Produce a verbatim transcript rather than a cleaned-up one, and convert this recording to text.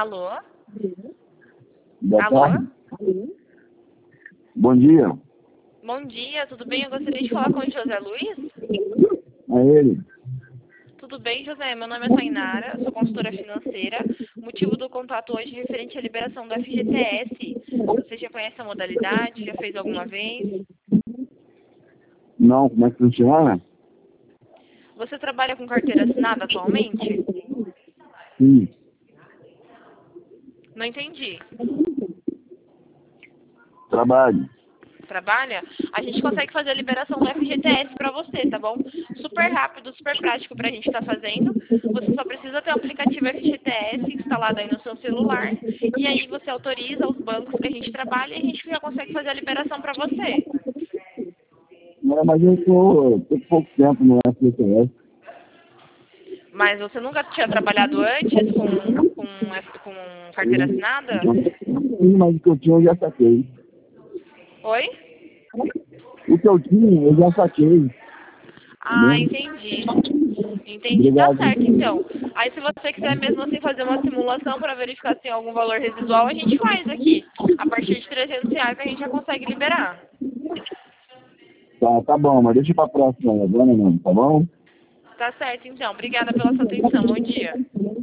Alô? Boa Alô? tarde. Bom dia. Bom dia, tudo bem? Eu gostaria de falar com o José Luiz. É ele. Tudo bem, José? Meu nome é Tainara, sou consultora financeira. O motivo do contato hoje é referente à liberação do F G T S. Você já conhece a modalidade? Já fez alguma vez? Não, como é que funciona? Você trabalha com carteira assinada atualmente? Sim. Não entendi. Trabalho. Trabalha? A gente consegue fazer a liberação do F G T S para você, tá bom? Super rápido, super prático para a gente estar fazendo. Você só precisa ter o aplicativo F G T S instalado aí no seu celular. E aí você autoriza os bancos que a gente trabalha e a gente já consegue fazer a liberação para você. Não, mas eu tô, tô pouco tempo no F G T S. Mas você nunca tinha trabalhado antes com, com, com carteira assinada? Sim, mas o que eu tinha eu já saquei. Oi? O que eu tinha eu já saquei. Ah, Entendeu? entendi. Entendi, tá Obrigado. certo então. Aí se você quiser mesmo assim fazer uma simulação para verificar se tem algum valor residual, a gente faz aqui. A partir de trezentos reais a gente já consegue liberar. Tá, tá bom, mas deixa pra próxima agora não, tá bom? Tá certo então. Obrigada pela sua atenção. Bom dia.